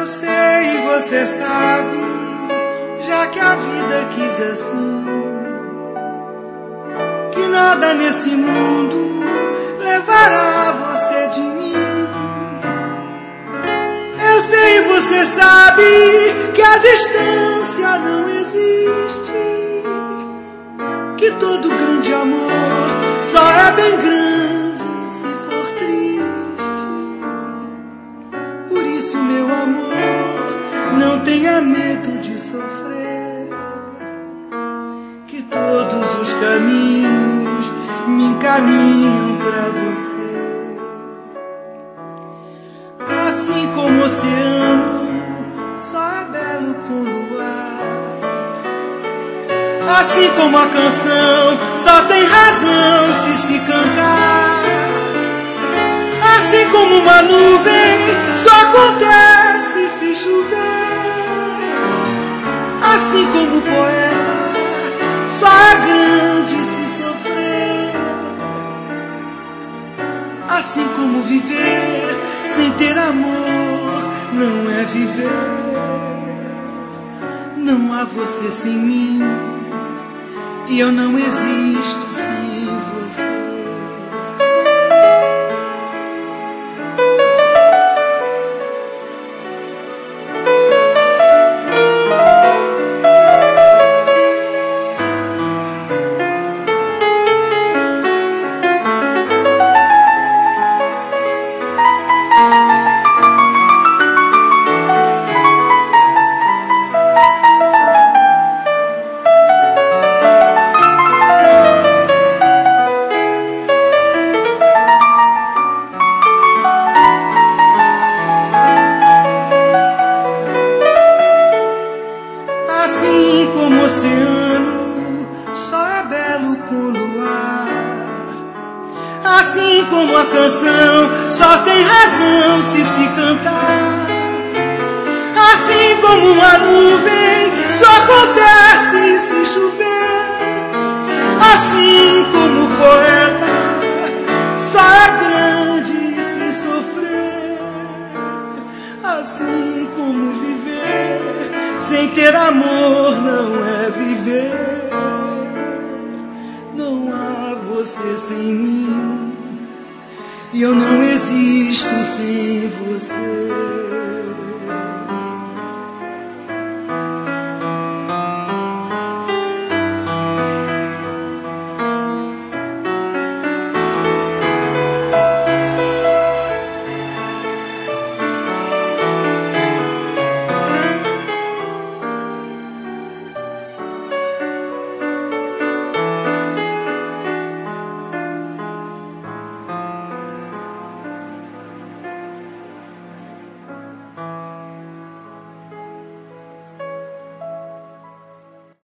Eu sei, você sabe, já que a vida quis assim, que nada nesse mundo levará você de mim. Eu sei, você sabe, que a distância não existe, que todo grande amor só é bem grande se for triste. Por isso, meu amor, não tenha medo de sofrer, que todos os caminhos me encaminham pra você. Assim como o oceano só é belo com luar, assim como a canção só tem razão se cantar, assim como uma nuvem só acontece se chover, assim como o poeta só é grande se sofrer, assim como viver sem ter amor não é viver. Não há você sem mim, e eu não existo sem você. Assim como o oceano só é belo com luar, assim como a canção só tem razão se cantar, assim como uma nuvem só acontece se chover, assim como o poeta só é grande se sofrer, assim como viver sem ter amor não é viver. Não há você sem mim, e eu não existo sem você.